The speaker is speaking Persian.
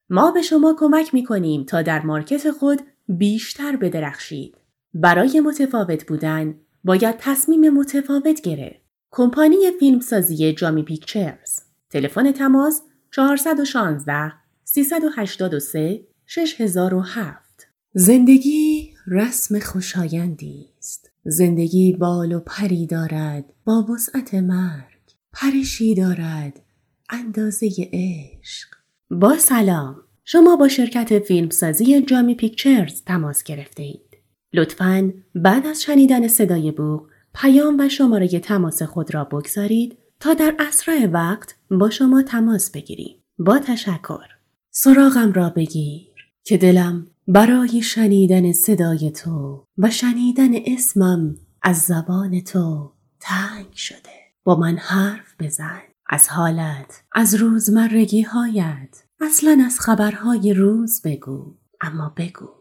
ما به شما کمک می‌کنیم تا در مارکت خود بیشتر بدرخشید. برای متفاوت بودن باید تصمیم متفاوت گرفت. کمپانی فیلمسازی جامی پیکچرز. تلفن تماس 416 383 6007. زندگی رسم خوشایندی است. زندگی بال و پری دارد با وسعت مرگ. پرشی دارد اندازه عشق. با سلام، شما با شرکت فیلمسازی جامی پیکچرز تماس گرفته اید. لطفاً بعد از شنیدن صدای بوق پیام و شماره تماس خود را بگذارید تا در اسرع وقت با شما تماس بگیریم. با تشکر. سراغم را بگیر که دلم برای شنیدن صدای تو و شنیدن اسمم از زبان تو تنگ شده. با من حرف بزن. از حالت، از روزمرگی هایت، اصلاً از خبرهای روز بگو. اما بگو